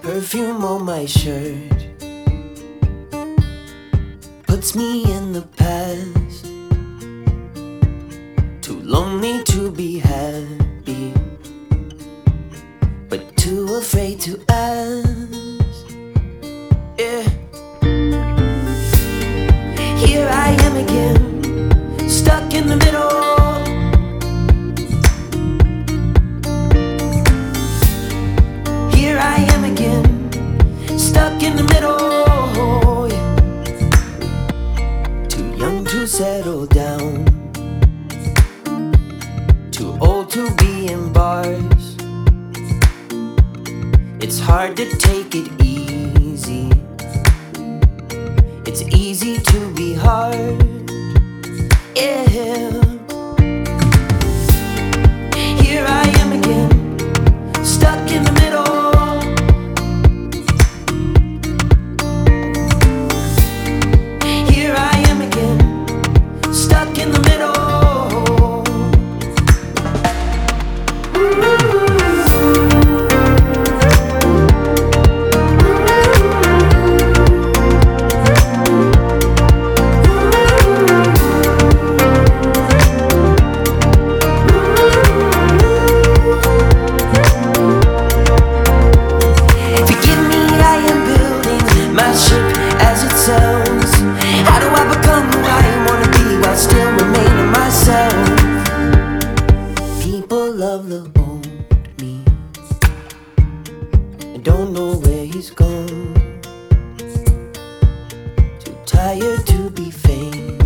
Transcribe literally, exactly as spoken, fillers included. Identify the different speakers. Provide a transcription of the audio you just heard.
Speaker 1: Perfume on my shirt puts me in the past. Too lonely to be happy, but too afraid to ask. Yeah. Here I am again, stuck in the middle. Here I am again, stuck in the middle, yeah. Too young to settle down, too old to be in bars. It's hard to take it easy, it's easy to be hard, yeah. Here I am again, stuck in the middle. How do I become who I wanna be while still remaining myself? People love the old me, I don't know where he's gone. Too tired to be famous,